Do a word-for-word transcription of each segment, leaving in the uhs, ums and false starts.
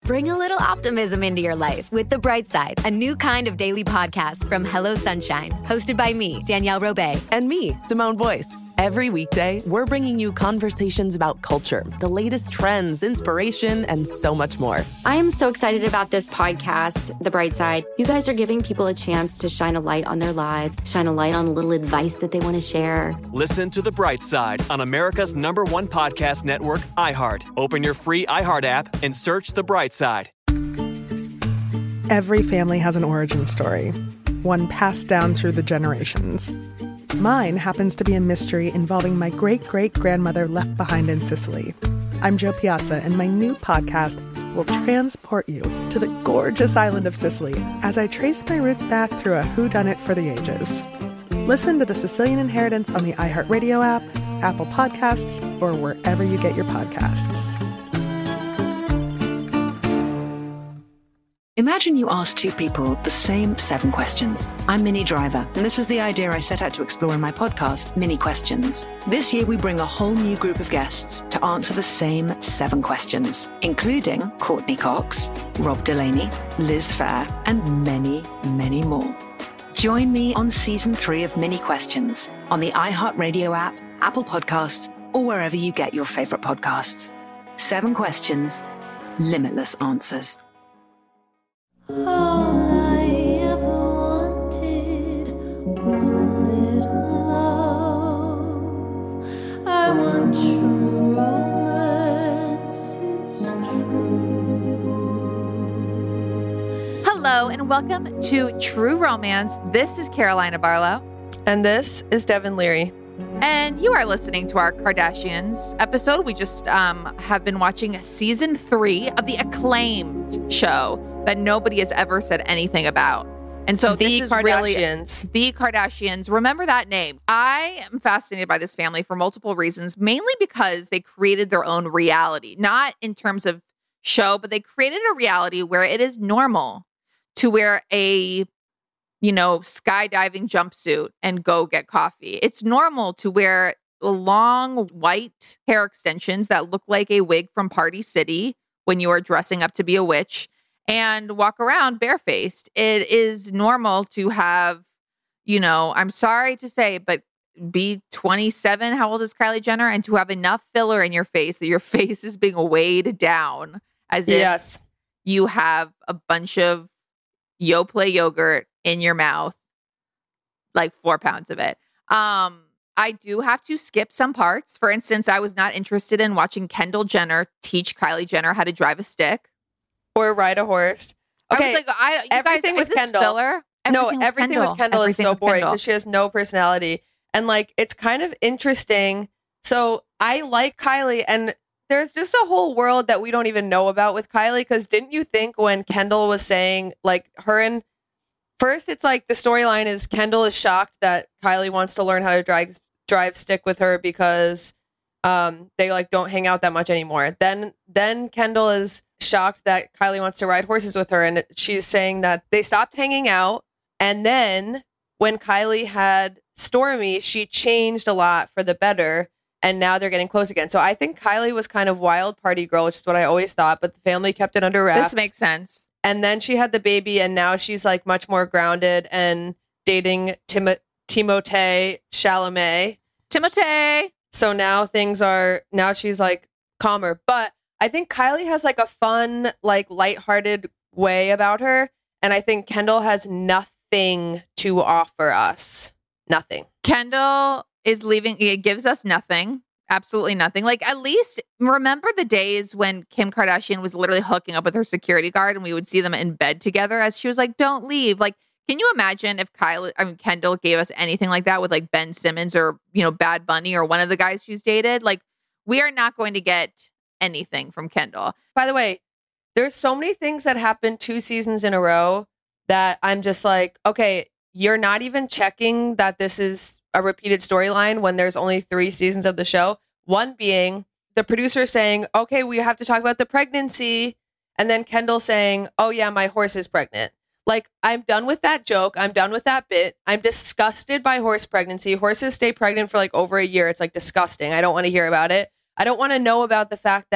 Bring a little optimism into your life with The Bright Side, a new kind of daily podcast from Hello Sunshine, hosted by me, Danielle Robay. And me, Simone Boyce. Every weekday, we're bringing you conversations about culture, the latest trends, inspiration, and so much more. I am so excited about this podcast, The Bright Side. You guys are giving people a chance to shine a light on their lives, shine a light on a little advice that they want to share. Listen to The Bright Side on America's number one podcast network, iHeart. Open your free iHeart app and search The Bright Side. Every family has an origin story, one passed down through the generations. Mine happens to be a mystery involving my great-great-grandmother left behind in Sicily. I'm Jo Piazza, and my new podcast will transport you to the gorgeous island of Sicily as I trace my roots back through a whodunit for the ages. Listen to The Sicilian Inheritance on the iHeartRadio app, Apple Podcasts, or wherever you get your podcasts. Imagine you ask two people the same seven questions. I'm Minnie Driver, and this was the idea I set out to explore in my podcast, Minnie Questions. This year, we bring a whole new group of guests to answer the same seven questions, including Courtney Cox, Rob Delaney, Liz Phair, and many, many more. Join me on season three of Minnie Questions on the iHeartRadio app, Apple Podcasts, or wherever you get your favorite podcasts. Seven questions, limitless answers. All I ever wanted was a little love. I want true romance, it's true. Hello and welcome to True Romance. This is Carolina Barlow. And this is Devin Leary. And you are listening to our Kardashians episode. We just um, have been watching season three of the acclaimed show that nobody has ever said anything about. And so the this is Kardashians. really the Kardashians. Remember that name. I am fascinated by this family for multiple reasons, mainly because they created their own reality, not in terms of show, but they created a reality where it is normal to wear a, you know, skydiving jumpsuit and go get coffee. It's normal to wear long white hair extensions that look like a wig from Party City when you are dressing up to be a witch and walk around barefaced. It is normal to have, you know, I'm sorry to say, but be twenty-seven. How old is Kylie Jenner? And to have enough filler in your face that your face is being weighed down as if yes. you have a bunch of Yoplait yogurt in your mouth, like four pounds of it. Um, I do have to skip some parts. For instance, I was not interested in watching Kendall Jenner teach Kylie Jenner how to drive a stick. Or ride a horse. Okay, I was like, I, you everything guys, with is this Kendall. Filler? Everything no, with everything Kendall. with Kendall everything is so with boring Kendall. because she has no personality. And like, it's kind of interesting. So I like Kylie, and there's just a whole world that we don't even know about with Kylie. Because didn't you think when Kendall was saying, like, her and first, it's like the storyline is Kendall is shocked that Kylie wants to learn how to drive drive stick with her because um, they like don't hang out that much anymore. Then then Kendall is shocked that Kylie wants to ride horses with her, and she's saying that they stopped hanging out. And then when Kylie had Stormi, she changed a lot for the better, and now they're getting close again. So I think Kylie was kind of wild party girl, which is what I always thought, but the family kept it under wraps. This makes sense. And then she had the baby, and now she's like much more grounded and dating Tim- Timothée Chalamet. Timothée. So now things are, now she's like calmer. But I think Kylie has like a fun, like lighthearted way about her. And I think Kendall has nothing to offer us. Nothing. Kendall is leaving. It gives us nothing. Absolutely nothing. Like, at least remember the days when Kim Kardashian was literally hooking up with her security guard and we would see them in bed together as she was like, don't leave. Like, can you imagine if Kylie, I mean, Kendall gave us anything like that with like Ben Simmons or, you know, Bad Bunny or one of the guys she's dated? Like, we are not going to get anything from Kendall. By the way, there's so many things that happened two seasons in a row that I'm just like, okay, you're not even checking that this is a repeated storyline when there's only three seasons of the show. One being the producer saying, okay, we have to talk about the pregnancy. And then Kendall saying, oh yeah, my horse is pregnant. Like, I'm done with that joke. I'm done with that bit. I'm disgusted by horse pregnancy. Horses stay pregnant for like over a year. It's like disgusting. I don't want to hear about it. I don't want to know about the fact that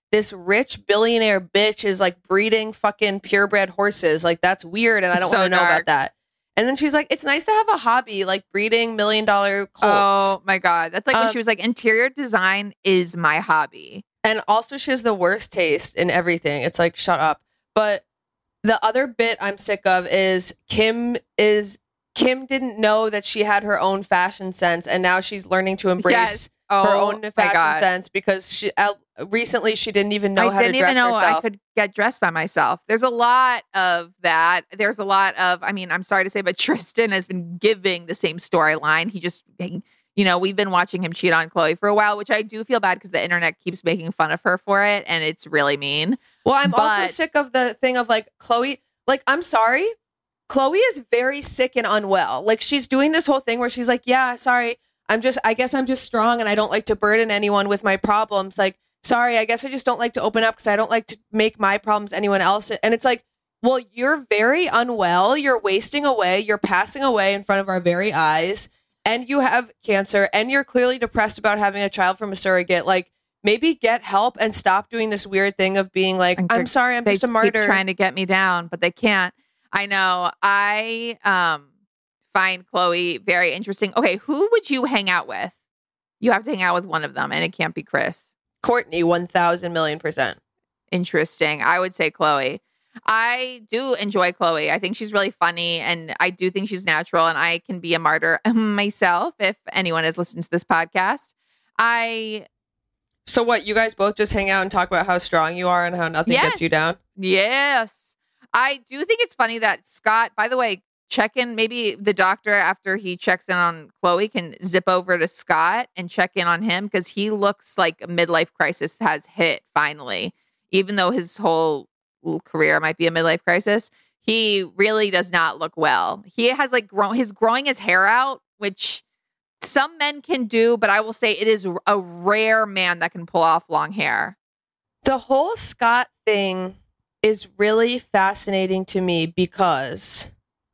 this rich billionaire bitch is like breeding fucking purebred horses. Like, that's weird, and I don't So want to know dark. about that. And then she's like, it's nice to have a hobby, like breeding million dollar colts. Oh my God. That's like when Um, she was like, interior design is my hobby. And also, she has the worst taste in everything. It's like, shut up. But the other bit I'm sick of is Kim is Kim didn't know that she had her own fashion sense, and now she's learning to embrace Yes. Oh, her own my fashion God. sense because she uh, recently she didn't even know I how didn't to dress even know herself. I could get dressed by myself. There's a lot of that. There's a lot of, I mean, I'm sorry to say, but Tristan has been giving the same storyline. He just, he- you know, we've been watching him cheat on Chloe for a while, which I do feel bad because the internet keeps making fun of her for it, and it's really mean. Well, I'm also But- sick of the thing of like Chloe, like, I'm sorry. Chloe is very sick and unwell. Like, she's doing this whole thing where she's like, yeah, sorry. I'm just, I guess I'm just strong and I don't like to burden anyone with my problems. Like, sorry, I guess I just don't like to open up because I don't like to make my problems anyone else. And it's like, well, you're very unwell. You're wasting away. You're passing away in front of our very eyes. And you have cancer. And you're clearly depressed about having a child from a surrogate. Like, maybe get help and stop doing this weird thing of being like, And I'm they're- sorry, I'm they just a keep martyr. trying to get me down, but they can't. I know. I um find Chloe very interesting. Okay, who would you hang out with? You have to hang out with one of them, and it can't be Chris. Courtney, one thousand million percent. Interesting. I would say Chloe. I do enjoy Chloe. I think she's really funny, and I do think she's natural, and I can be a martyr myself if anyone has listened to this podcast. I, So what, you guys both just hang out and talk about how strong you are and how nothing Yes. gets you down? yes, I do think it's funny that Scott, by the way, check in, maybe the doctor after he checks in on Chloe can zip over to Scott and check in on him because he looks like a midlife crisis has hit finally, even though his whole career might be a midlife crisis. He really does not look well. He has like grown, he's growing his hair out, which some men can do, but I will say it is a rare man that can pull off long hair. The whole Scott thing is really fascinating to me because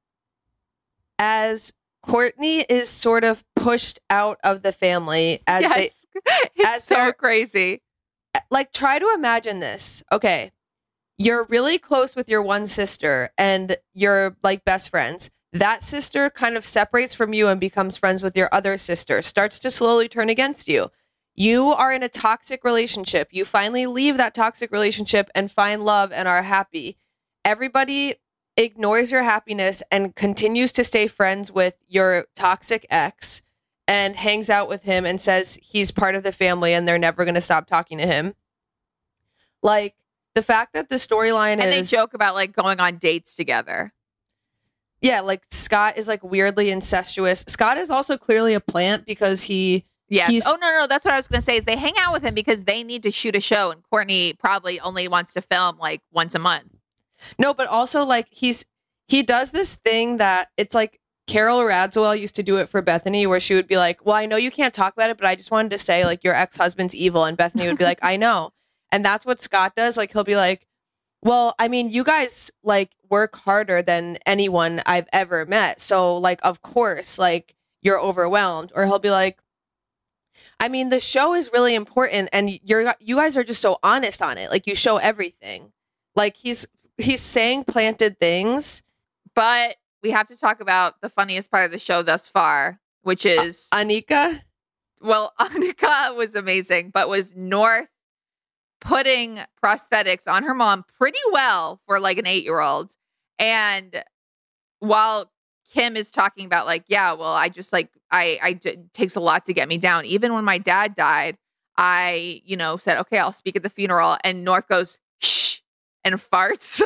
as Courtney is sort of pushed out of the family as yes, it's as so they're- crazy. they like try to imagine this. Okay. You're really close with your one sister and you're like best friends. That sister kind of separates from you and becomes friends with your other sister, starts to slowly turn against you. You are in a toxic relationship. You finally leave that toxic relationship and find love and are happy. Everybody ignores your happiness and continues to stay friends with your toxic ex and hangs out with him and says he's part of the family and they're never going to stop talking to him. Like, the fact that the storyline And is... they joke about like going on dates together. Yeah, like Scott is like weirdly incestuous. Scott is also clearly a plant because he... Yes. He's- Oh, no, no. That's what I was going to say is they hang out with him because they need to shoot a show and Courtney probably only wants to film like once a month. No, but also like he's... He does this thing that it's like Carol Radziwill used to do it for Bethany where she would be like, well, I know you can't talk about it, but I just wanted to say like your ex-husband's evil. And Bethany would be like, I know. And that's what Scott does. Like he'll be like, well, I mean, you guys like work harder than anyone I've ever met. So like, of course, like you're overwhelmed. Or he'll be like, I mean, the show is really important and you're, you guys are just so honest on it. Like you show everything. Like he's, he's saying planted things. But we have to talk about the funniest part of the show thus far, which is, Uh, Anika. well, Annika was amazing, but was North putting prosthetics on her mom pretty well for like an eight-year-old. And while Kim is talking about like, yeah, well, I just like, I, I, it takes a lot to get me down. Even when my dad died, I, you know, said, okay, I'll speak at the funeral. And North goes, shh, and farts.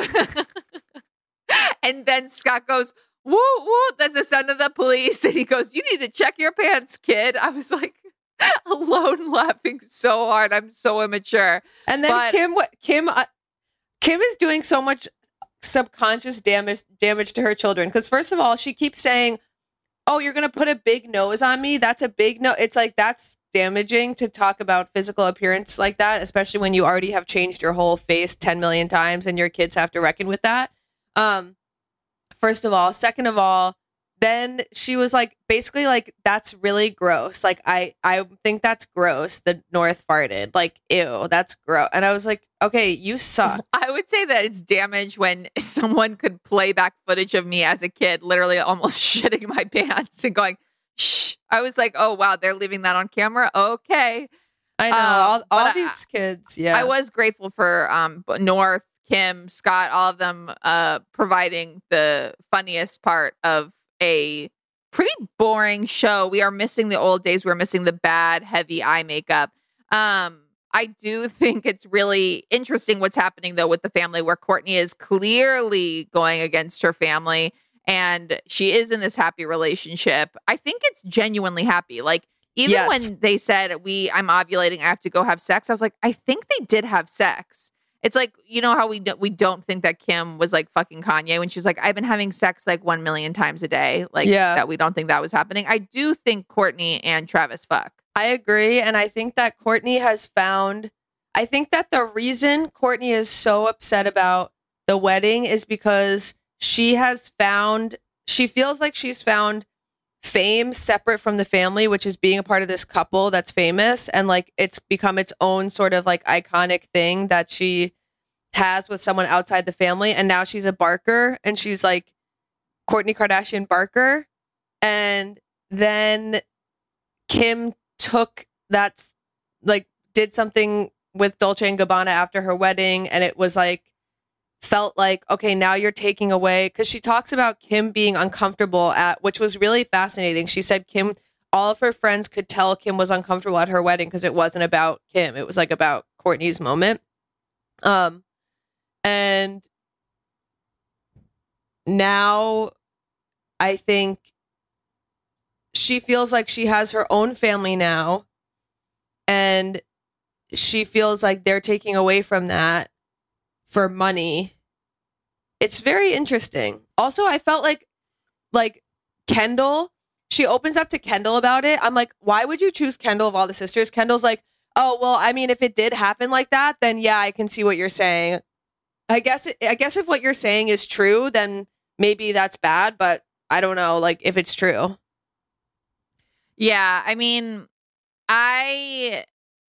And then Scott goes, woo, woo, that's the sound of the police. And he goes, you need to check your pants, kid. I was like, alone laughing so hard. I'm so immature. And then But- Kim, what Kim, uh, Kim is doing so much subconscious damage damage to her children. Because first of all, she keeps saying, "Oh, you're gonna put a big nose on me. That's a big no." It's like that's damaging to talk about physical appearance like that, especially when you already have changed your whole face ten million times and your kids have to reckon with that. Um, first of all, second of all, then she was like, basically like, that's really gross. Like, I, I think that's gross. The North farted. Like, ew, that's gross. And I was like, okay, you suck. I would say that it's damage when someone could play back footage of me as a kid, literally almost shitting my pants and going, shh. I was like, oh, wow, they're leaving that on camera. Okay. I know. Um, all all but these I, kids. Yeah. I was grateful for um, North, Kim, Scott, all of them uh, providing the funniest part of a pretty boring show. We are missing the old days. We're missing the bad, heavy eye makeup. Um, I do think it's really interesting what's happening, though, with the family, where Kourtney is clearly going against her family and she is in this happy relationship. I think it's genuinely happy. Like, even Yes. when they said, we, I'm ovulating, I have to go have sex, I was like, I think they did have sex. It's like, you know how we do, we don't think that Kim was like fucking Kanye when she's like, I've been having sex like one million times a day. Like, Yeah. that we don't think that was happening. I do think Kourtney and Travis fuck. I agree. And I think that Kourtney has found, I think that the reason Kourtney is so upset about the wedding is because she has found, she feels like she's found fame separate from the family, which is being a part of this couple that's famous. And like, it's become its own sort of like iconic thing that she has with someone outside the family. And now she's a Barker and she's like Kourtney Kardashian Barker. And then Kim took that, like, did something with Dolce and Gabbana after her wedding, and it was like, felt like, okay, now you're taking away, because she talks about Kim being uncomfortable at, which was really fascinating. She said Kim, all of her friends could tell Kim was uncomfortable at her wedding because it wasn't about Kim. It was like about Kourtney's moment. Um, and now I think she feels like she has her own family now, and she feels like they're taking away from that for money. It's very interesting. Also, I felt like like Kendall, she opens up to Kendall about it. I'm like, why would you choose Kendall of all the sisters? Kendall's like, oh, well, I mean, if it did happen like that, then yeah, I can see what you're saying. I guess it, I guess if what you're saying is true, then maybe that's bad, but I don't know, like, if it's true. Yeah, I mean, I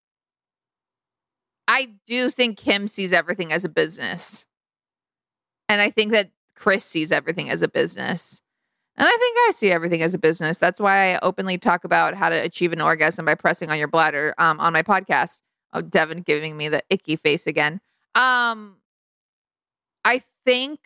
I do think Kim sees everything as a business. And I think that Kris sees everything as a business. And I think I see everything as a business. That's why I openly talk about how to achieve an orgasm by pressing on your bladder um, on my podcast. Oh, Devin giving me the icky face again. Um, I think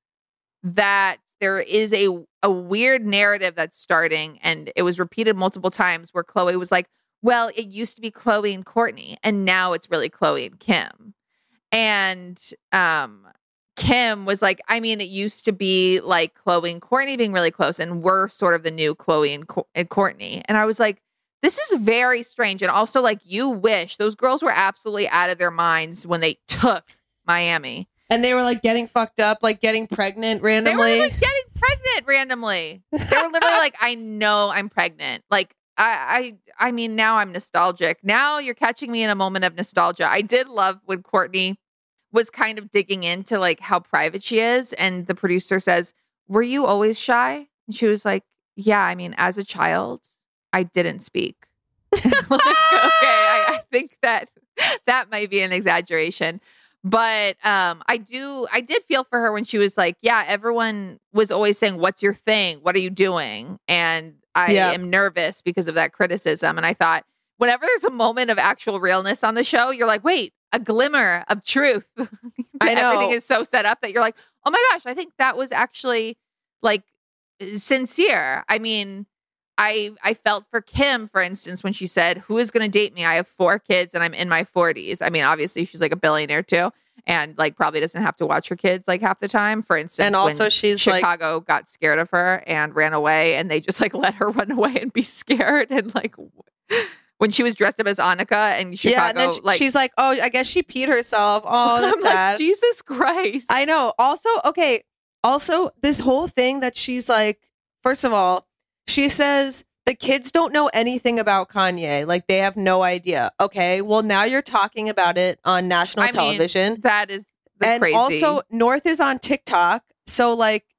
that there is a, a weird narrative that's starting, and it was repeated multiple times, where Khloé was like, well, it used to be Khloé and Kourtney, and now it's really Khloé and Kim. And um, Kim was like, I mean, it used to be like Khloé and Kourtney being really close, and we're sort of the new Khloé and, Co- and Kourtney. And I was like, this is very strange. And also, like, you wish those girls were absolutely out of their minds when they took Miami. And they were like getting fucked up, like getting pregnant randomly. They were like getting pregnant randomly. They were literally like, I know I'm pregnant. Like, I, I, I mean, now I'm nostalgic. Now you're catching me in a moment of nostalgia. I did love when Kourtney was kind of digging into like how private she is. And the producer says, were you always shy? And she was like, yeah, I mean, as a child, I didn't speak. Like, okay, I, I think that that might be an exaggeration. But um, I do, I did feel for her when she was like, yeah, everyone was always saying, what's your thing? What are you doing? And I Yeah. am nervous because of that criticism. And I thought, whenever there's a moment of actual realness on the show, you're like, wait, a glimmer of truth. I know. Everything is so set up that you're like, oh my gosh, I think that was actually like sincere. I mean, I I felt for Kim, for instance, when she said, who is going to date me? I have four kids and I'm in my forties. I mean, obviously she's like a billionaire too, and like probably doesn't have to watch her kids like half the time. For instance, And also when she's Chicago got scared of her and ran away, and they just like let her run away and be scared. And like when she was dressed up as Annika and Chicago, yeah, and then she- like she's like, oh, I guess she peed herself. Oh, that's I'm like, sad. Jesus Christ. I know. Also, okay. Also, this whole thing that she's like, first of all, she says the kids don't know anything about Kanye. Like, they have no idea. Okay, well, now you're talking about it on national I mean, television. that is the And crazy. also, North is on TikTok. So, like,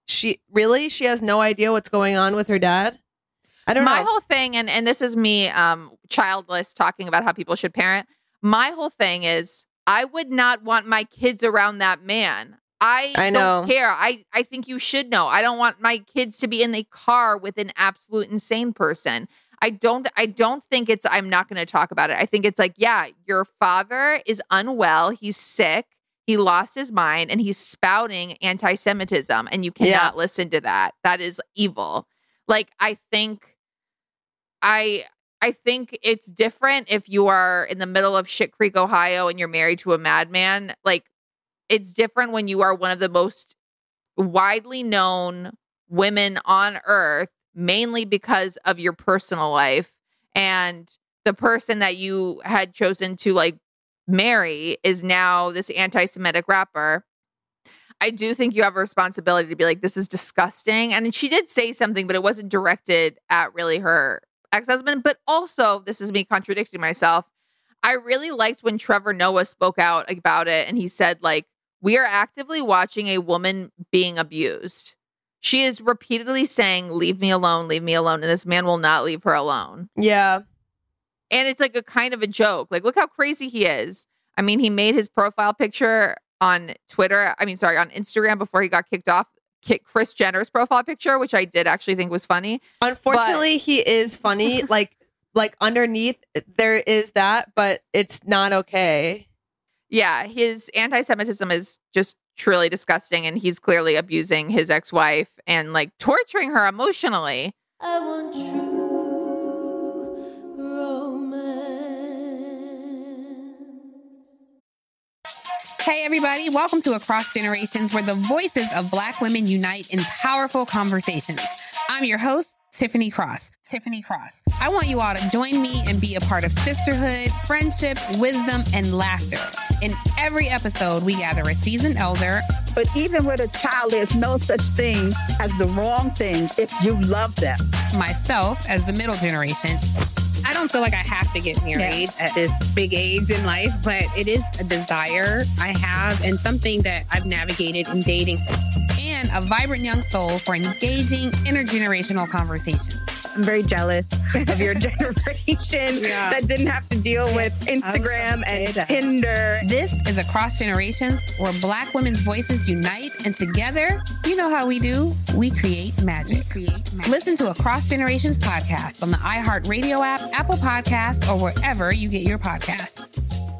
she really she has no idea what's going on with her dad. I don't my know. My whole thing, and, and this is me, um, childless, talking about how people should parent. My whole thing is I would not want my kids around that man. I, I don't know. care. I, I think you should know. I don't want my kids to be in the car with an absolute insane person. I don't I don't think it's I'm not going to talk about it. I think it's like, yeah, your father is unwell. He's sick. He lost his mind and he's spouting anti-Semitism and you cannot Yeah. listen to that. That is evil. Like, I think I I think it's different if you are in the middle of Shit Creek, Ohio and you're married to a madman. Like, it's different when you are one of the most widely known women on earth, mainly because of your personal life, and the person that you had chosen to like marry is now this anti-Semitic rapper. I do think you have a responsibility to be like, this is disgusting. And she did say something, but it wasn't directed at really her ex-husband. But also, this is me contradicting myself. I really liked when Trevor Noah spoke out about it. And he said, like, we are actively watching a woman being abused. She is repeatedly saying, leave me alone, leave me alone. And this man will not leave her alone. Yeah. And it's like a kind of a joke. Like, look how crazy he is. I mean, he made his profile picture on Twitter. I mean, sorry, on Instagram before he got kicked off. Kick Kris Jenner's profile picture, which I did actually think was funny. Unfortunately, but- he is funny. like, like underneath there is that, but it's not okay. Yeah, his anti-Semitism is just truly disgusting, and he's clearly abusing his ex-wife and like torturing her emotionally. I want true romance. Hey everybody, welcome to Across Generations, where the voices of Black women unite in powerful conversations. I'm your host, Tiffany Cross. Tiffany Cross. I want you all to join me and be a part of sisterhood, friendship, wisdom, and laughter. In every episode, we gather a seasoned elder. But even with a child, there's no such thing as the wrong thing if you love them. Myself as the middle generation. I don't feel like I have to get married yeah. at this big age in life, but it is a desire I have and something that I've navigated in dating. And a vibrant young soul for engaging intergenerational conversations. I'm very jealous of your generation yeah. that didn't have to deal with Instagram and Tinder. This is Across Generations, where Black women's voices unite, and together, you know how we do, we create magic. We create magic. Listen to Across Generations podcast on the iHeartRadio app, Apple Podcasts, or wherever you get your podcasts.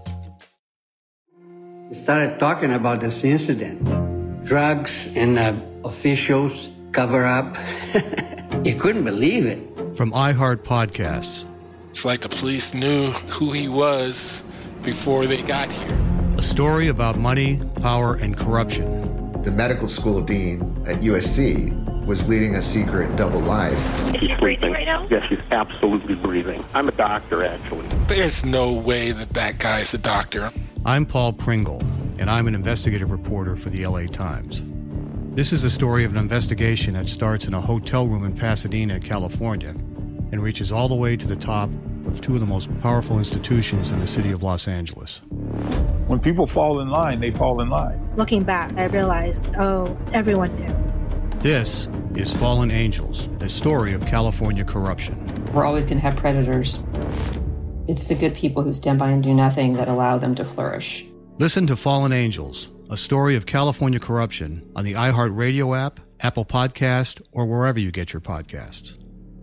We started talking about this incident. Drugs and uh, officials cover up. You couldn't believe it. From iHeart Podcasts. It's like the police knew who he was before they got here. A story about money, power, and corruption. The medical school dean at U S C was leading a secret double life. Is she breathing right now? Yes, she's absolutely breathing. I'm a doctor, actually. There's no way that that guy's a doctor. I'm Paul Pringle, and I'm an investigative reporter for the L A Times. This is the story of an investigation that starts in a hotel room in Pasadena, California, and reaches all the way to the top of two of the most powerful institutions in the city of Los Angeles. When people fall in line, they fall in line. Looking back, I realized, oh, everyone knew. This is Fallen Angels, a story of California corruption. We're always going to have predators. It's the good people who stand by and do nothing that allow them to flourish. Listen to Fallen Angels, a story of California corruption on the iHeartRadio app, Apple Podcast, or wherever you get your podcasts.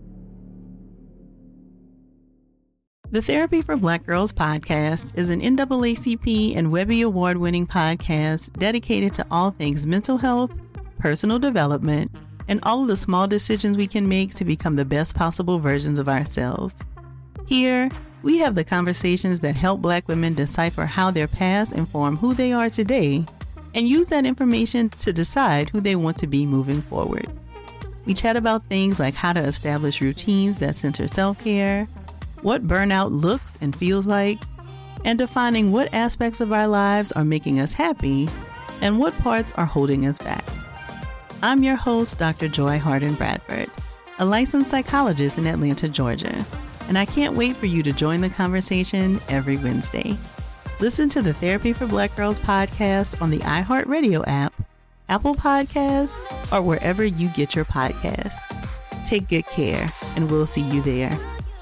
The Therapy for Black Girls podcast is an N double A C P and Webby Award-winning podcast dedicated to all things mental health, personal development, and all of the small decisions we can make to become the best possible versions of ourselves. Here, we have the conversations that help Black women decipher how their past inform who they are today and use that information to decide who they want to be moving forward. We chat about things like how to establish routines that center self-care, what burnout looks and feels like, and defining what aspects of our lives are making us happy and what parts are holding us back. I'm your host, Doctor Joy Harden Bradford, a licensed psychologist in Atlanta, Georgia, and I can't wait for you to join the conversation every Wednesday. Listen to the Therapy for Black Girls podcast on the iHeartRadio app, Apple Podcasts, or wherever you get your podcasts. Take good care, and we'll see you there.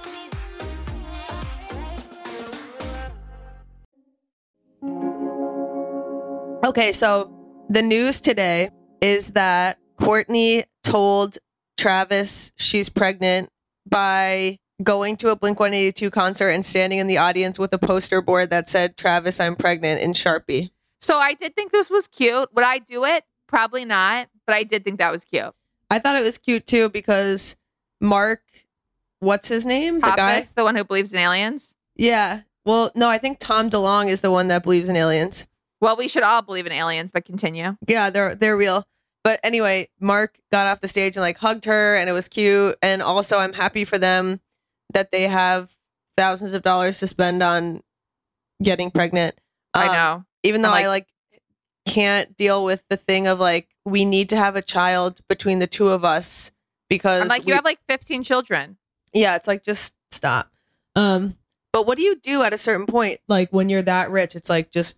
Okay, so the news today is that Courtney told Travis she's pregnant by going to a Blink one eighty-two concert and standing in the audience with a poster board that said, "Travis, I'm pregnant," in Sharpie. So I did think this was cute. Would I do it? Probably not, but I did think that was cute. I thought it was cute too because Mark, what's his name? Pappas, the guy? the one who believes in aliens? Yeah. Well, no, I think Tom DeLonge is the one that believes in aliens. Well, we should all believe in aliens, but continue. Yeah, they're they're real. But anyway, Mark got off the stage and like hugged her, and it was cute. And also, I'm happy for them that they have thousands of dollars to spend on getting pregnant. Um, I know. Even though like, I like can't deal with the thing of like we need to have a child between the two of us because I'm like we, you have like fifteen children. Yeah, it's like just stop. Um, but what do you do at a certain point? Like when you're that rich, it's like just.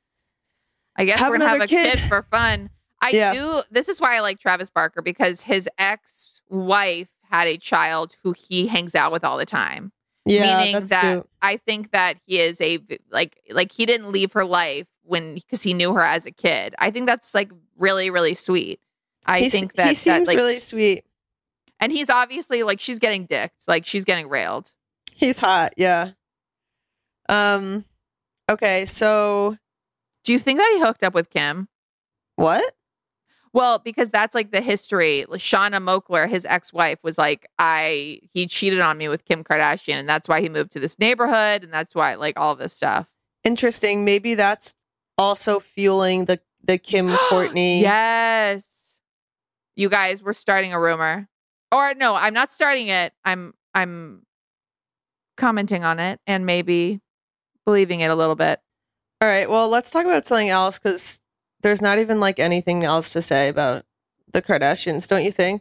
I guess have we're gonna have a kid. kid for fun. I Yeah. do. This is why I like Travis Barker, because his ex-wife had a child who he hangs out with all the time. Yeah, Meaning that's that cute. I think that he is a like like he didn't leave her life when because he knew her as a kid. I think that's like really really sweet. I He's- think that he seems that, like, really sweet. and he's obviously like she's getting dicked, like she's getting railed. He's hot, yeah. Um, okay, so Do you think that he hooked up with Kim? What? Well, because that's like the history. Shauna Mokler, his ex-wife, was like, I he cheated on me with Kim Kardashian, and that's why he moved to this neighborhood, and that's why like all this stuff. Interesting. Maybe that's also fueling the the Kim Courtney. Yes. You guys, we're starting a rumor. Or no, I'm not starting it. I'm I'm commenting on it and maybe believing it a little bit. All right. Well, let's talk about something else because there's not even like anything else to say about the Kardashians, don't you think?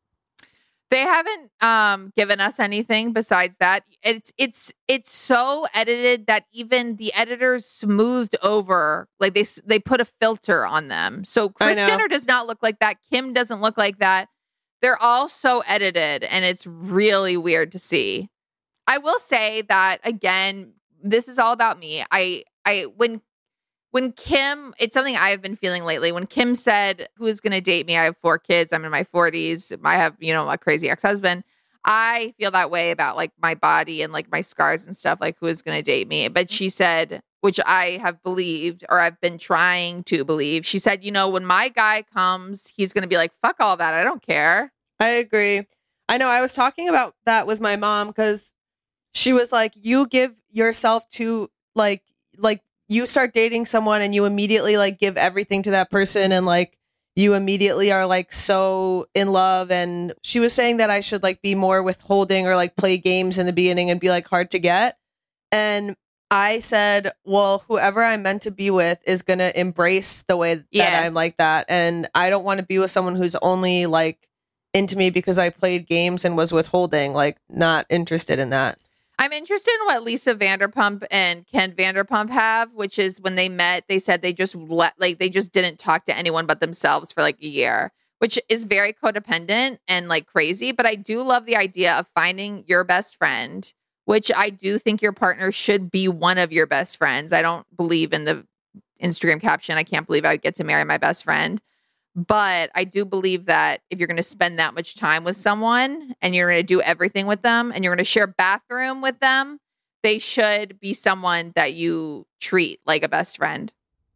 They haven't um, given us anything besides that. It's it's it's so edited that even the editors smoothed over, like they they put a filter on them. So Kris Jenner does not look like that. Kim doesn't look like that. They're all so edited, and it's really weird to see. I will say that again. This is all about me. I I when when Kim, it's something I've been feeling lately. When Kim said, "Who's going to date me? I have four kids. I'm in my forties. I have, you know, a crazy ex-husband." I feel that way about like my body and like my scars and stuff. Like, who is going to date me? But she said, which I have believed or I've been trying to believe. She said, you know, when my guy comes, he's going to be like, "Fuck all that. I don't care." I agree. I know. I was talking about that with my mom because she was like, "You give yourself to like like." You start dating someone and you immediately like give everything to that person and like you immediately are like so in love." And she was saying that I should like be more withholding or like play games in the beginning and be like hard to get. And I said, well, whoever I'm meant to be with is going to embrace the way that Yes. I'm like that. And I don't want to be with someone who's only like into me because I played games and was withholding, like not interested in that. I'm interested in what Lisa Vanderpump and Ken Vanderpump have, which is when they met, they said they just let, like, they just didn't talk to anyone but themselves for like a year, which is very codependent and like crazy. But I do love the idea of finding your best friend, which I do think your partner should be one of your best friends. I don't believe in the Instagram caption, "I can't believe I would get to marry my best friend." But I do believe that if you're going to spend that much time with someone and you're going to do everything with them and you're going to share a bathroom with them, they should be someone that you treat like a best friend.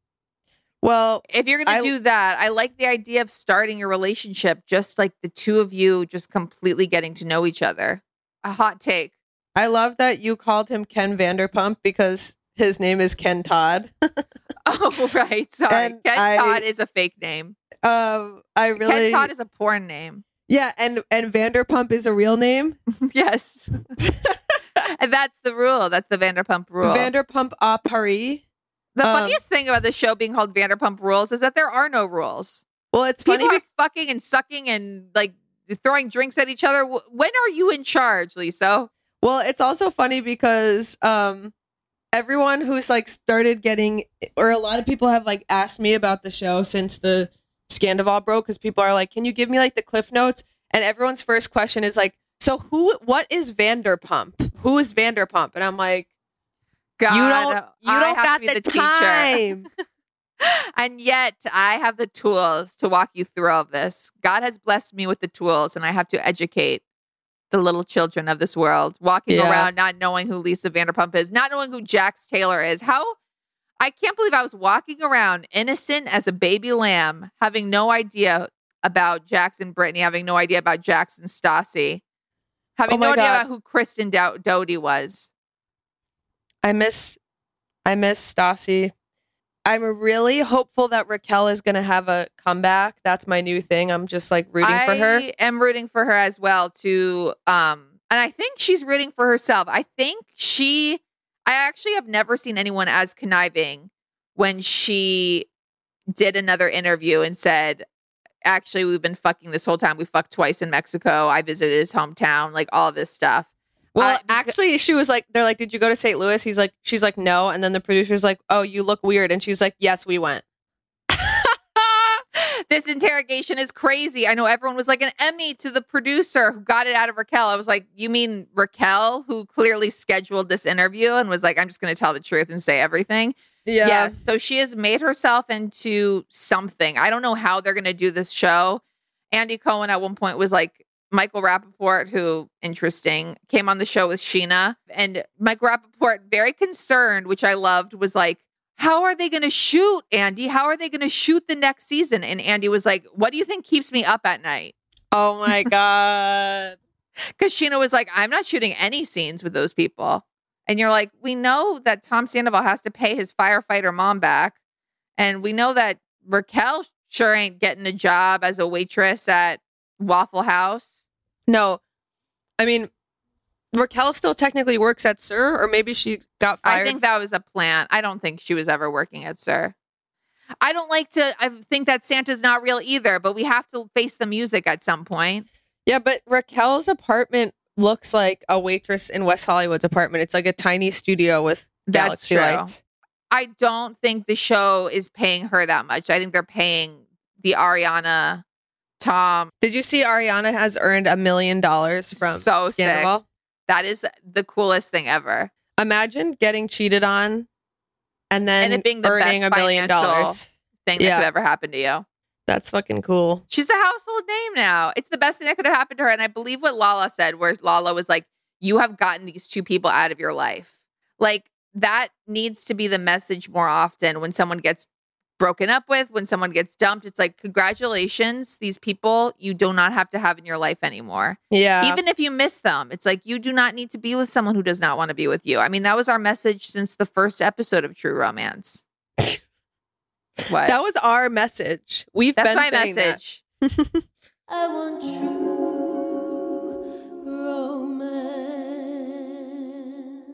Well, if you're going to do that, I like the idea of starting a relationship just like the two of you just completely getting to know each other. A hot take. I love that you called him Ken Vanderpump because his name is Ken Todd. Oh, right. Sorry. And Ken I- Todd is a fake name. Um, I really Ken Todd is a porn name. yeah, and and Vanderpump is a real name. Yes. And that's the rule. That's the Vanderpump rule. Vanderpump a Paris. The Um, funniest thing about the show being called Vanderpump Rules is that there are no rules. Well, it's People funny are fucking and sucking and like throwing drinks at each other. Wh- When are you in charge, Lisa? Well, it's also funny because um, everyone who's like started getting, or a lot of people have like asked me about the show since the Scandival broke because people are like, can you give me like the Cliff Notes? And everyone's first question is like, so who, what is Vanderpump? Who is Vanderpump? And I'm like, God, you don't, you I don't have got to be the, the time. And yet I have the tools to walk you through all of this. God has blessed me with the tools, and I have to educate the little children of this world, walking Yeah. around not knowing who Lisa Vanderpump is, not knowing who Jax Taylor is. How I can't believe I was walking around innocent as a baby lamb, having no idea about Jax and Brittany, having no idea about Jax and Stassi, having Oh my no idea God. about who Kristen Dow- Doty was. I miss, I miss Stassi. I'm really hopeful that Raquel is going to have a comeback. That's my new thing. I'm just like rooting I for her. am rooting for her as well to um and I think she's rooting for herself. I think she I actually have never seen anyone as conniving when she did another interview and said, actually, we've been fucking this whole time. We fucked twice in Mexico. I visited his hometown, like all this stuff. Well, Uh, actually, she was like, they're like, did you go to Saint Louis? He's like, she's like, no. And then the producer's like, oh, you look weird. And she's like, yes, we went. This interrogation is crazy. I know everyone was like an Emmy to the producer who got it out of Raquel. I was like, you mean Raquel, who clearly scheduled this interview and was like, I'm just going to tell the truth and say everything? Yeah. Yes. So she has made herself into something. I don't know how they're going to do this show. Andy Cohen at one point was like, Michael Rappaport, who, interesting, came on the show with Sheena. And Michael Rappaport, very concerned, which I loved, was like, how are they going to shoot, Andy? How are they going to shoot the next season? And Andy was like, what do you think keeps me up at night? Oh my God. Because Sheena was like, I'm not shooting any scenes with those people. And you're like, we know that Tom Sandoval has to pay his firefighter mom back. And we know that Raquel sure ain't getting a job as a waitress at Waffle House. No, I mean, Raquel still technically works at Sir, or maybe she got fired. I think that was a plan. I don't think she was ever working at Sir. I don't like to, I think that Santa's not real either, but we have to face the music at some point. Yeah, but Raquel's apartment looks like a waitress in West Hollywood's apartment. It's like a tiny studio with That's galaxy true. lights. I don't think the show is paying her that much. I think they're paying the Ariana, Tom. Did you see Ariana has earned a million dollars from So Scandival? sick. That is the coolest thing ever. Imagine getting cheated on and then And it being the earning best a million financial dollars. thing that Yeah. could ever happen to you. That's fucking cool. She's a household name now. It's the best thing that could have happened to her. And I believe what Lala said, where Lala was like, you have gotten these two people out of your life. Like, that needs to be the message more often when someone gets broken up with, when someone gets dumped. It's like, congratulations, these people you do not have to have in your life anymore. Yeah. Even if you miss them, it's like, you do not need to be with someone who does not want to be with you. I mean, that was our message since the first episode of True Romance. What? That was our message. We've That's been my saying that. message. I want true romance.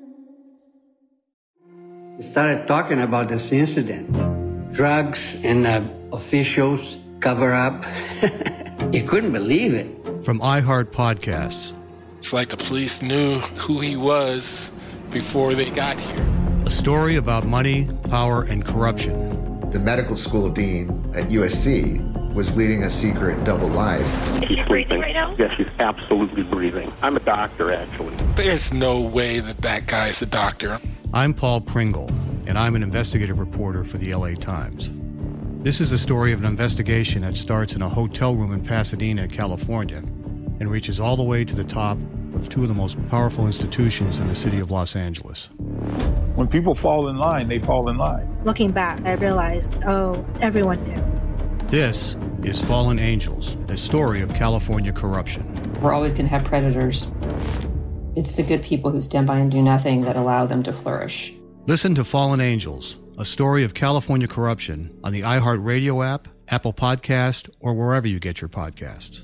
We started talking about this incident. Drugs and uh, officials cover up. You couldn't believe it. From iHeart Podcasts. It's like the police knew who he was before they got here. A story about money, power, and corruption. The medical school dean at U S C was leading a secret double life. She's breathing right now? Yes, she's absolutely breathing. I'm a doctor, actually. There's no way that that guy's a doctor. I'm Paul Pringle, and I'm an investigative reporter for the L A Times. This is the story of an investigation that starts in a hotel room in Pasadena, California, and reaches all the way to the top of two of the most powerful institutions in the city of Los Angeles. When people fall in line, they fall in line. Looking back, I realized, oh, everyone knew. This is Fallen Angels, a story of California corruption. We're always going to have predators. It's the good people who stand by and do nothing that allow them to flourish. Listen to Fallen Angels, a story of California corruption on the iHeartRadio app, Apple Podcast, or wherever you get your podcasts.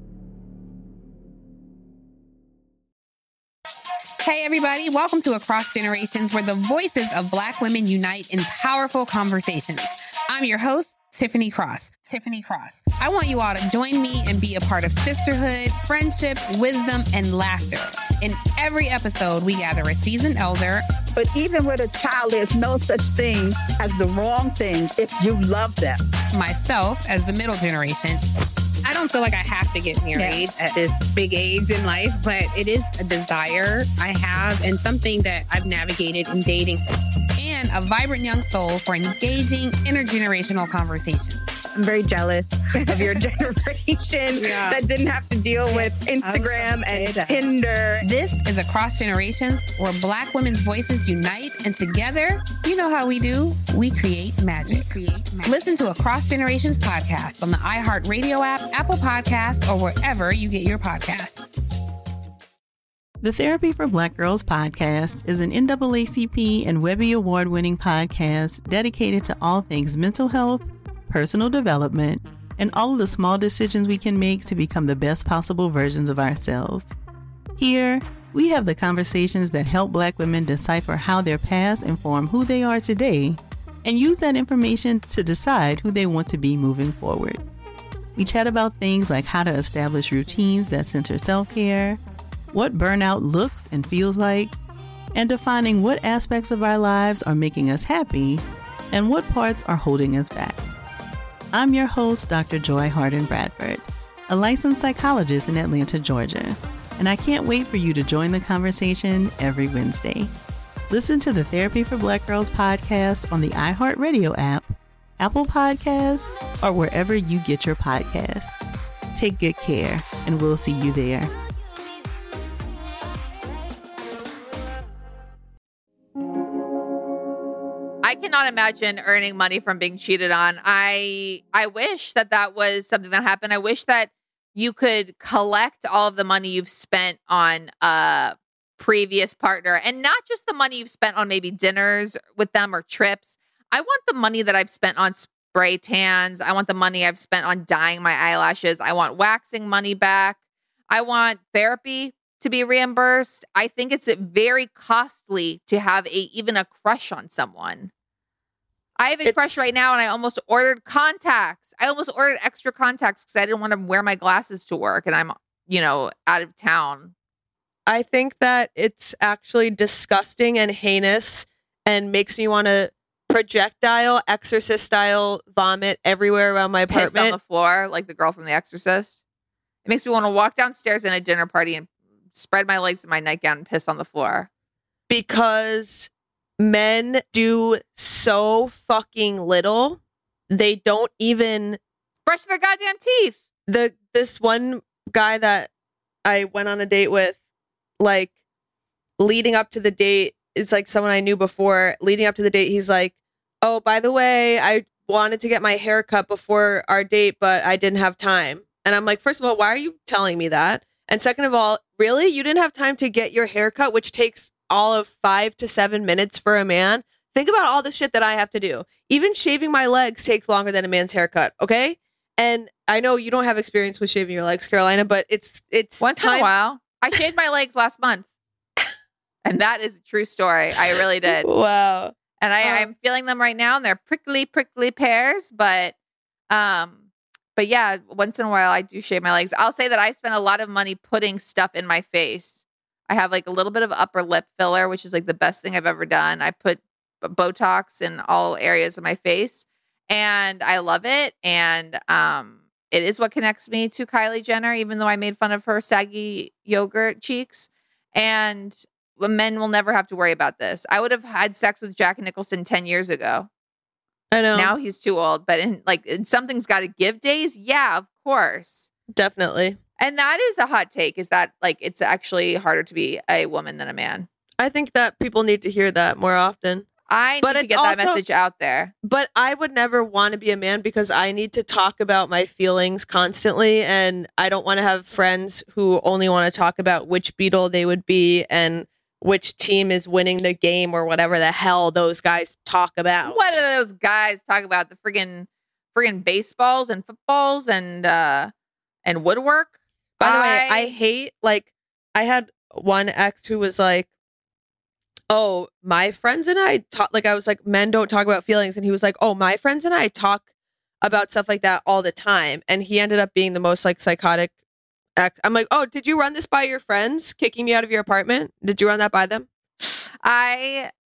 Hey, everybody. Welcome to Across Generations, where the voices of Black women unite in powerful conversations. I'm your host, Tiffany Cross. Tiffany Cross. I want you all to join me and be a part of sisterhood, friendship, wisdom, and laughter. In every episode, we gather a seasoned elder, But even with a child, there's no such thing as the wrong thing if you love them. Myself, as the middle generation, I don't feel like I have to get married Yeah. at this big age in life, but it is a desire I have and something that I've navigated in dating, and a vibrant young soul for engaging intergenerational conversations. I'm very jealous of your generation Yeah. that didn't have to deal with Instagram and Tinder. This is Across Generations, where Black women's voices unite, and together, you know how we do, we create magic. We create magic. Listen to Across Generations podcast on the iHeartRadio app, Apple Podcasts, or wherever you get your podcasts. The Therapy for Black Girls podcast is an N double A C P and Webby Award-winning podcast dedicated to all things mental health, personal development, and all of the small decisions we can make to become the best possible versions of ourselves. Here, we have the conversations that help Black women decipher how their past inform who they are today, and use that information to decide who they want to be moving forward. We chat about things like how to establish routines that center self-care, what burnout looks and feels like, and defining what aspects of our lives are making us happy and what parts are holding us back. I'm your host, Doctor Joy Harden Bradford, a licensed psychologist in Atlanta, Georgia, and I can't wait for you to join the conversation every Wednesday. Listen to the Therapy for Black Girls podcast on the iHeartRadio app, Apple Podcasts, or wherever you get your podcasts. Take good care, and we'll see you there. I cannot imagine earning money from being cheated on. I I wish that that was something that happened. I wish that you could collect all of the money you've spent on a previous partner, and not just the money you've spent on maybe dinners with them or trips. I want the money that I've spent on spray tans. I want the money I've spent on dyeing my eyelashes. I want waxing money back. I want therapy to be reimbursed. I think it's very costly to have a even a crush on someone. I have a It's- crush right now, and I almost ordered contacts. I almost ordered extra contacts because I didn't want to wear my glasses to work, and I'm, you know, out of town. I think that it's actually disgusting and heinous and makes me want to projectile, exorcist style vomit everywhere around my Piss on apartment. the floor like the girl from The Exorcist. It makes me want to walk downstairs in a dinner party and spread my legs in my nightgown and piss on the floor. Because men do so fucking little. They don't even brush their goddamn teeth. The this one guy that I went on a date with, like, leading up to the date, it's like someone I knew before. Leading up to the date, he's like, "Oh, by the way, I wanted to get my hair cut before our date, but I didn't have time." And I'm like, first of all, why are you telling me that? And second of all, really? You didn't have time to get your hair cut, which takes all of five to seven minutes for a man? Think about all the shit that I have to do. Even shaving my legs takes longer than a man's haircut, okay? And I know you don't have experience with shaving your legs, Carolina, but it's it's Once time- in a while. I shaved my legs last month. And that is a true story. I really did. Wow. And I, I'm feeling them right now, and they're prickly, prickly pears. But, um, but yeah, once in a while I do shave my legs. I'll say that I've spent a lot of money putting stuff in my face. I have like a little bit of upper lip filler, which is like the best thing I've ever done. I put Botox in all areas of my face, and I love it. And um, it is what connects me to Kylie Jenner, even though I made fun of her saggy yogurt cheeks. And the men will never have to worry about this. I would have had sex with Jack Nicholson ten years ago. I know. Now he's too old, but in like in something's got to give days. Yeah, of course. Definitely. And that is a hot take, is that like it's actually harder to be a woman than a man. I think that people need to hear that more often. I need But to it's get that also- message out there. But I would never want to be a man because I need to talk about my feelings constantly. And I don't want to have friends who only want to talk about which Beatle they would be and which team is winning the game or whatever the hell those guys talk about. What do those guys talk about? The friggin' friggin' baseballs and footballs and uh and woodwork? By the way, I hate, like, I had one ex who was like, oh, my friends and I talk, like, I was like, men don't talk about feelings. And he was like, oh, my friends and I talk about stuff like that all the time. And he ended up being the most, like, psychotic ex. I'm like, oh, did you run this by your friends, kicking me out of your apartment? Did you run that by them? I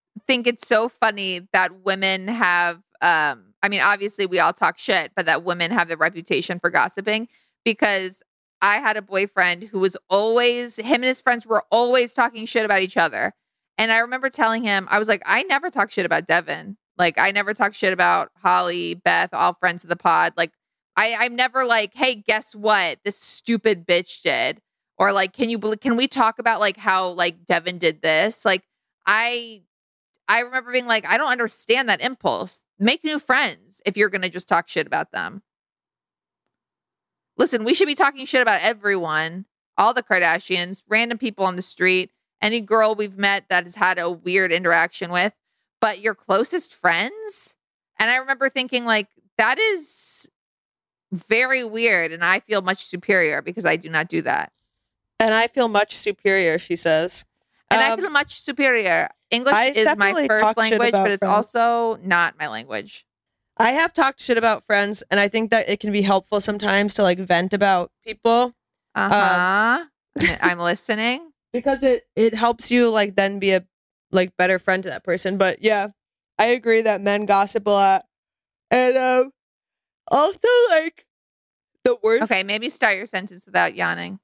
think it's so funny that women have, um, I mean, obviously we all talk shit, but that women have the reputation for gossiping, because I had a boyfriend who was always, him and his friends were always talking shit about each other. And I remember telling him, I was like, I never talk shit about Devin. Like, I never talk shit about Holly, Beth, all friends of the pod. Like, I, I'm never like, hey, guess what? This stupid bitch did. Or like, can you, can we talk about like how like Devin did this? Like, I, I remember being like, I don't understand that impulse. Make new friends if you're going to just talk shit about them. Listen, we should be talking shit about everyone, all the Kardashians, random people on the street, any girl we've met that has had a weird interaction with, but your closest friends? And I remember thinking like, that is very weird. And I feel much superior because I do not do that. And I feel much superior, she says. And um, I feel much superior. English I is my definitely first talk shit language, about but it's friends. also not my language. I have talked shit about friends, and I think that it can be helpful sometimes to like vent about people. Uh-huh. Um, I'm listening. Because it, it helps you like then be a like better friend to that person. But yeah, I agree that men gossip a lot. And um, also like the worst. Okay, maybe start your sentence without yawning.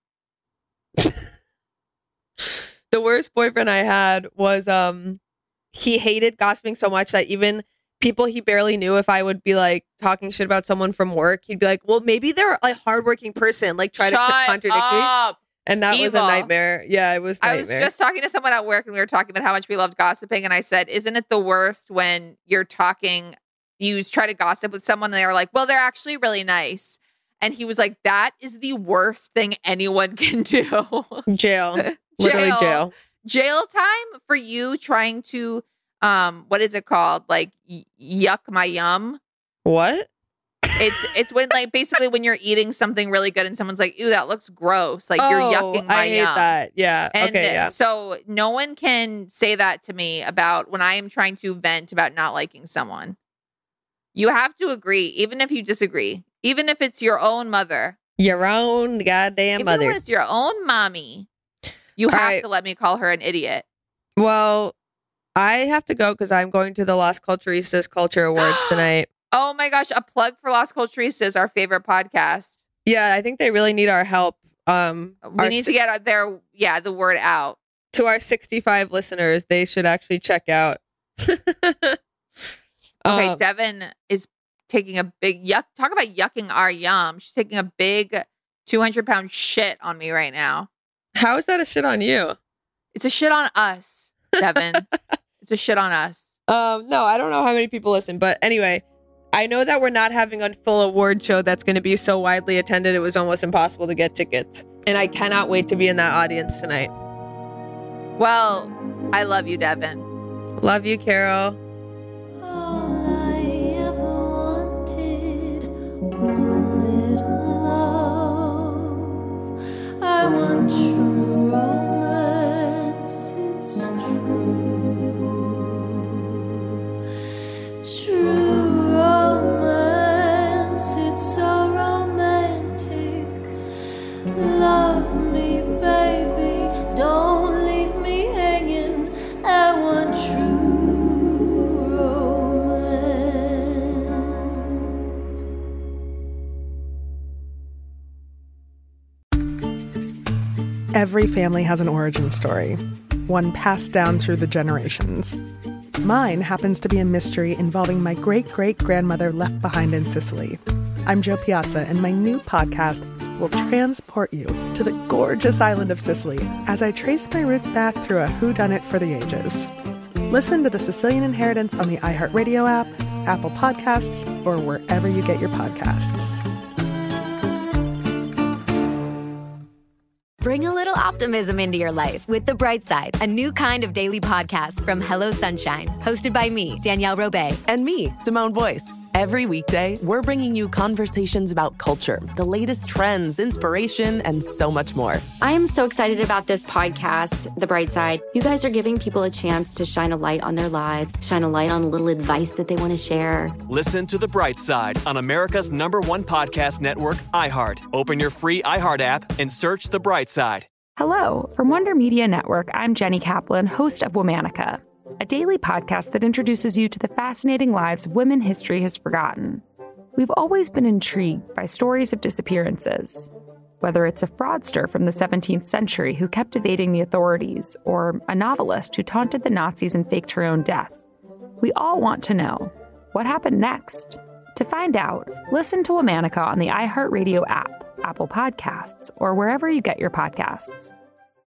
The worst boyfriend I had was um he hated gossiping so much that even people he barely knew, if I would be like talking shit about someone from work, he'd be like, well, maybe they're a hardworking person, like try Shut to contradict up. me. And that was a Evil. nightmare. Yeah, it was I was nightmare. just talking to someone at work and we were talking about how much we loved gossiping. And I said, isn't it the worst when you're talking, you try to gossip with someone and they're like, well, they're actually really nice. And he was like, that is the worst thing anyone can do. Jail. Literally jail. Jail time for you trying to, um, what is it called? Like y- yuck my yum. What? It's it's when like basically when you're eating something really good and someone's like, ew, that looks gross. Like Oh, you're yucking my I hate yum. that. Yeah. And Okay, yeah. so no one can say that to me about when I am trying to vent about not liking someone. You have to agree, even if you disagree, even if it's your own mother. Your own goddamn Even mother. when it's your own mommy, you have right. to let me call her an idiot. Well, I have to go because I'm going to the Las Culturistas Culture Awards tonight. Oh my gosh, a plug for Las Culturistas, our favorite podcast. Yeah, I think they really need our help. Um, We our need si- to get their, yeah, the word out. to our sixty-five listeners. They should actually check out. Okay, Um, Devin is taking a big yuck. Talk about yucking our yum. She's taking a big two hundred pound shit on me right now. How is that a shit on you? It's a shit on us, Devin. It's a shit on us. Um, no, I don't know how many people listen, but anyway, I know that we're not having a full award show that's going to be so widely attended. It was almost impossible to get tickets, and I cannot wait to be in that audience tonight. Well, I love you, Devin. Love you, Carol. I want true romance, it's true. True romance, it's so romantic. Love me, baby, don't leave me hanging. I want true romance. Every family has an origin story, one passed down through the generations. Mine happens to be a mystery involving my great-great-grandmother left behind in Sicily. I'm Jo Piazza, and my new podcast will transport you to the gorgeous island of Sicily as I trace my roots back through a whodunit for the ages. Listen to The Sicilian Inheritance on the iHeartRadio app, Apple Podcasts, or wherever you get your podcasts. Bring a little optimism into your life with The Bright Side, a new kind of daily podcast from Hello Sunshine, hosted by me, Danielle Robay. And me, Simone Boyce. Every weekday, we're bringing you conversations about culture, the latest trends, inspiration, and so much more. I am so excited about this podcast, The Bright Side. You guys are giving people a chance to shine a light on their lives, shine a light on a little advice that they want to share. Listen to The Bright Side on America's number one podcast network, iHeart. Open your free iHeart app and search The Bright Side. Hello. From Wonder Media Network, I'm Jenny Kaplan, host of Womanica. a daily podcast that introduces you to the fascinating lives of women history has forgotten. We've always been intrigued by stories of disappearances, whether it's a fraudster from the seventeenth century who kept evading the authorities, or a novelist who taunted the Nazis and faked her own death. We all want to know, what happened next? To find out, listen to Womanica on the iHeartRadio app, Apple Podcasts, or wherever you get your podcasts.